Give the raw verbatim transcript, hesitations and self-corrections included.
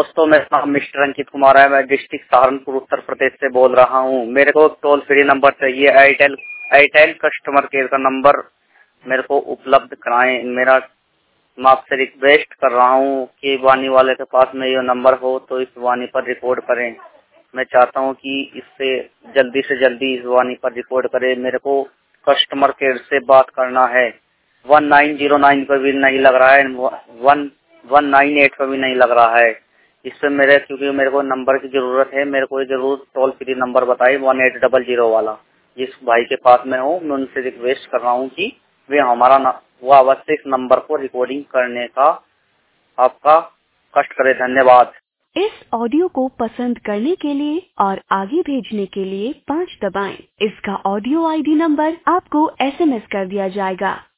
दोस्तों, मेरा नाम मिस्टर अंकित कुमार है। मैं डिस्ट्रिक्ट सहारनपुर उत्तर प्रदेश से बोल रहा हूँ। मेरे को टोल फ्री नंबर चाहिए, एयरटेल एयरटेल कस्टमर केयर का नंबर मेरे को उपलब्ध कराएं। मेरा मैं आपसे रिक्वेस्ट कर रहा हूँ कि वाणी वाले के पास में ये नंबर हो तो इस वाणी पर रिकॉर्ड करें। मैं चाहता हूँ कि इससे जल्दी से जल्दी इस वाणी पर रिकॉर्ड करें। मेरे को कस्टमर केयर से बात करना है। वन नाइन जीरो नाइन पर भी नहीं लग रहा है, वन वन नाइन एट पर भी नहीं लग रहा है। इससे मेरे क्योंकि मेरे को नंबर की जरूरत है, मेरे को जरूर टोल फ्री नंबर बताइए वन एट डबल जीरो वाला। जिस भाई के पास में हो, मैं उनसे रिक्वेस्ट कर रहा हूँ कि वे हमारा न, वो अवश्य इस नंबर को रिकॉर्डिंग करने का आपका कष्ट करे। धन्यवाद। इस ऑडियो को पसंद करने के लिए और आगे भेजने के लिए पाँच दबाएं। इसका ऑडियो आईडी नंबर आपको एसएमएस कर दिया जाएगा।